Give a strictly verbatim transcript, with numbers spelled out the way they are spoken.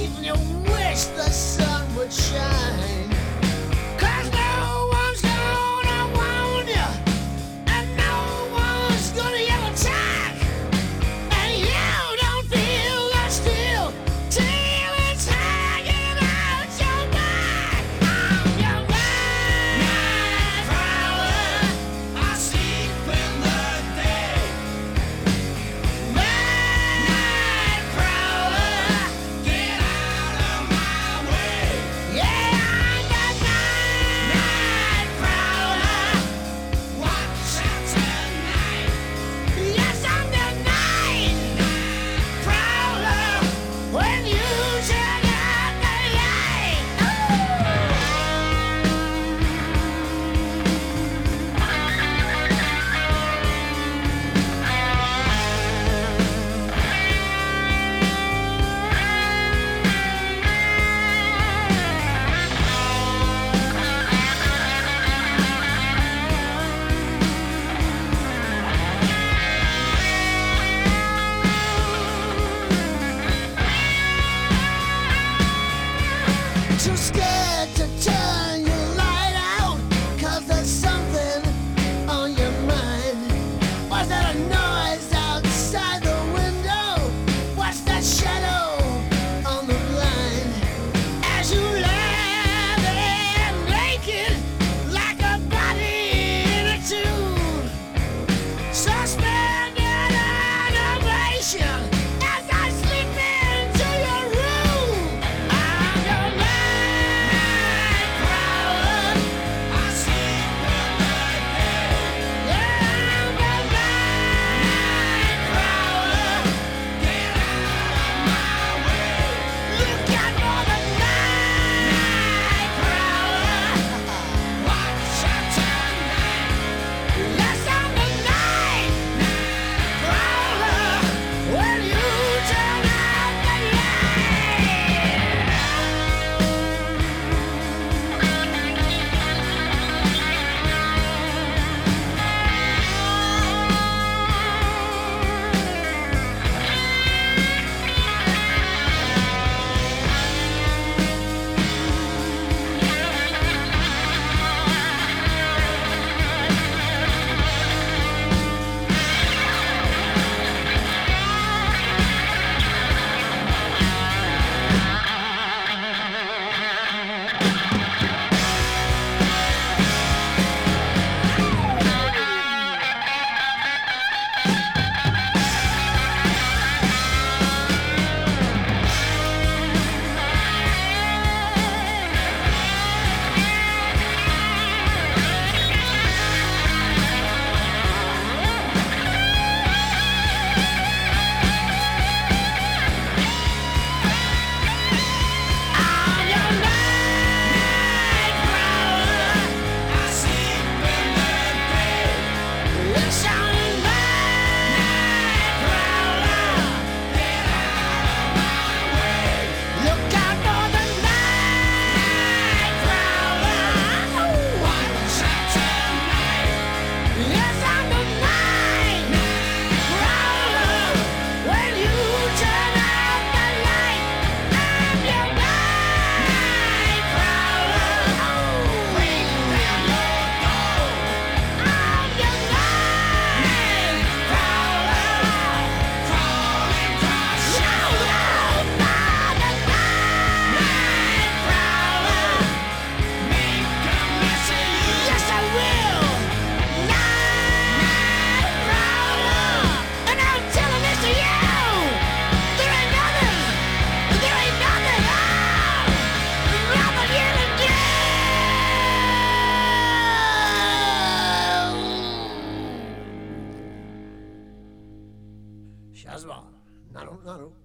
and you wish the sun would shine. 'Cause no one's gonna warn you, and no one's gonna yell attack, and you don't feel the steel till it's hanging out your back. I'm your night prowler, I sleep in the day. Night prowler, get out of my way. Yeah, I'm the night prowler, watch out tonight. Yes, I'm the night prowler, when you turn out the light. Too scared to turn your light out, 'cause there's something on your mind. Was that a noise outside the window? What's that shadow on the blind? As you lie there naked, like a body in a tube, suspended animation as I slip into your room. I'm your night prowler, I sleep in the day. Yeah, I'm the night prowler, get out of my way. Look out for the night prowler, watch out tonight. Yes, I'm the night prowler, when you turn out the light. I'm your night prowler, I sleep in the day. Yes, I'm the night prowler, get out of my way. Look out for the night prowler, watch out tonight. Yes, I'm the night prowler, when you turn out the light. I'm your night prowler, ring down your door. I'm your night prowler, crawling across your road. I'm the night prowler, make a mess of you. Yes, I will. Night prowler, and I'm telling this to you. There ain't nothing, there ain't nothing, oh, nothing you can do. Shazma, nano, nano.